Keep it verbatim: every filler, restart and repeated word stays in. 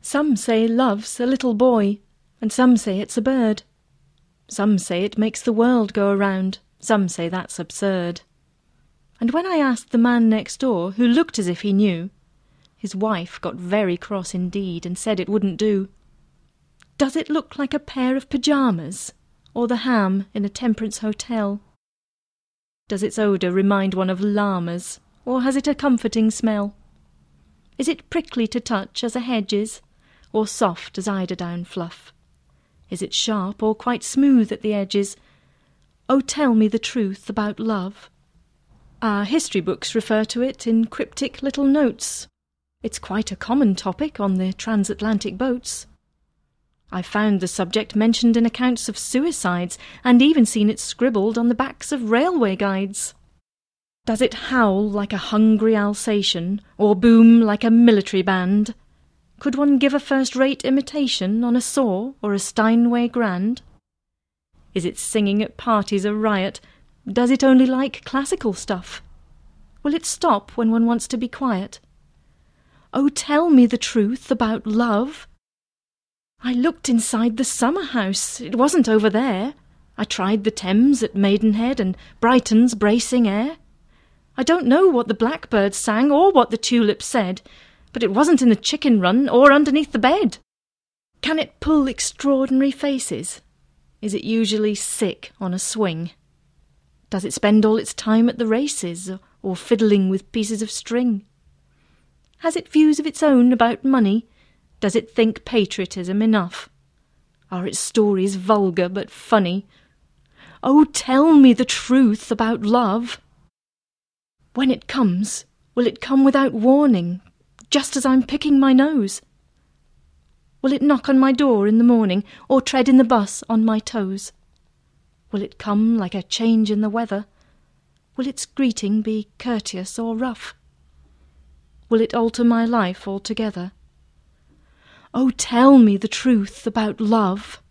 Some say love's a little boy, and some say it's a bird. Some say it makes the world go around, some say that's absurd. And when I asked the man next door, who looked as if he knew, his wife got very cross indeed and said it wouldn't do. Does it look like a pair of pyjamas, or the ham in a temperance hotel? Does its odour remind one of llamas, or has it a comforting smell? Is it prickly to touch as a hedge is, or soft as eiderdown fluff? Is it sharp or quite smooth at the edges? Oh, tell me the truth about love. Our history books refer to it in cryptic little notes. It's quite a common topic on the transatlantic boats. I've found the subject mentioned in accounts of suicides, and even seen it scribbled on the backs of railway guides. Does it howl like a hungry Alsatian, or boom like a military band? Could one give a first-rate imitation on a saw or a Steinway grand? Is it singing at parties a riot? Does it only like classical stuff? Will it stop when one wants to be quiet? Oh, tell me the truth about love. I looked inside the summer house. It wasn't over there. I tried the Thames at Maidenhead and Brighton's bracing air. I don't know what the blackbird sang or what the tulips said, but it wasn't in the chicken run or underneath the bed. Can it pull extraordinary faces? Is it usually sick on a swing? Does it spend all its time at the races, or fiddling with pieces of string? Has it views of its own about money? Does it think patriotism enough? Are its stories vulgar but funny? Oh, tell me the truth about love. When it comes, will it come without warning, just as I'm picking my nose? Will it knock on my door in the morning, or tread in the bus on my toes? Will it come like a change in the weather? Will its greeting be courteous or rough? Will it alter my life altogether? Oh, tell me the truth about love.